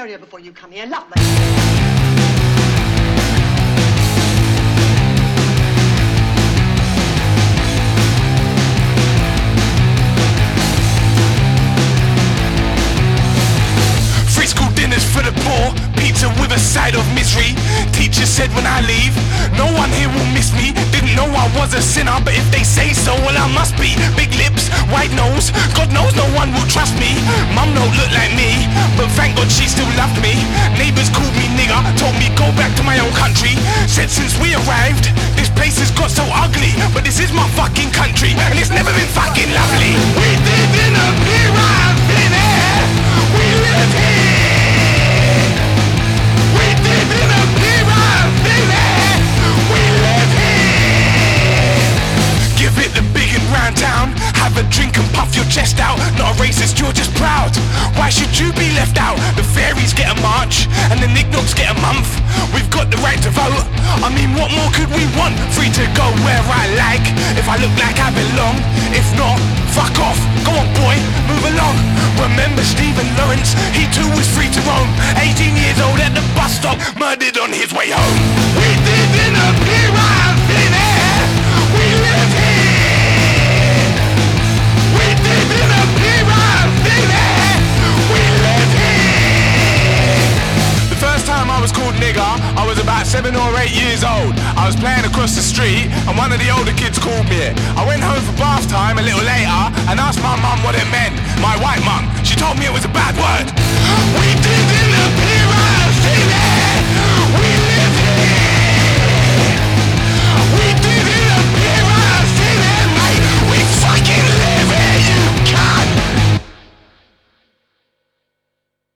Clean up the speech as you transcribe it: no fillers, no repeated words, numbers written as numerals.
area before you come here. Lovely. Dinners for the poor, pizza with a side of misery. Teacher said when I leave, no one here will miss me. Didn't know I was a sinner, but if they say so, well I must be. Big lips, white nose, God knows no one will trust me. Mum don't look like me, but thank God she still loved me. Neighbours called me nigger, told me go back to my own country. Said since we arrived, this place has got so ugly, but this is my fucking country, and it's never been fucking lovely. We live in a pyramid, we live here. Give it the big and round town. Have a drink and puff your chest out. Not a racist, you're just proud. Why should you be left out? The fairies get a march and the knickknacks get a month. We've got the right to vote. I mean, what more could we want? Free to go where I like, if I look like I belong. If not, fuck off. Go on boy, move along. Remember Stephen Lawrence? He too was free to roam. 18 years old at the bus stop, murdered on his way home. We live in a pyramid. We live here. We live in a pyramid. We live here. The first time I was called nigger, I was about 7 or 8 years old. I was playing across the street and one of the older kids called me. I went home for bath time a little later and asked my mum what it meant. My white mum, she told me it was a bad word. We did it.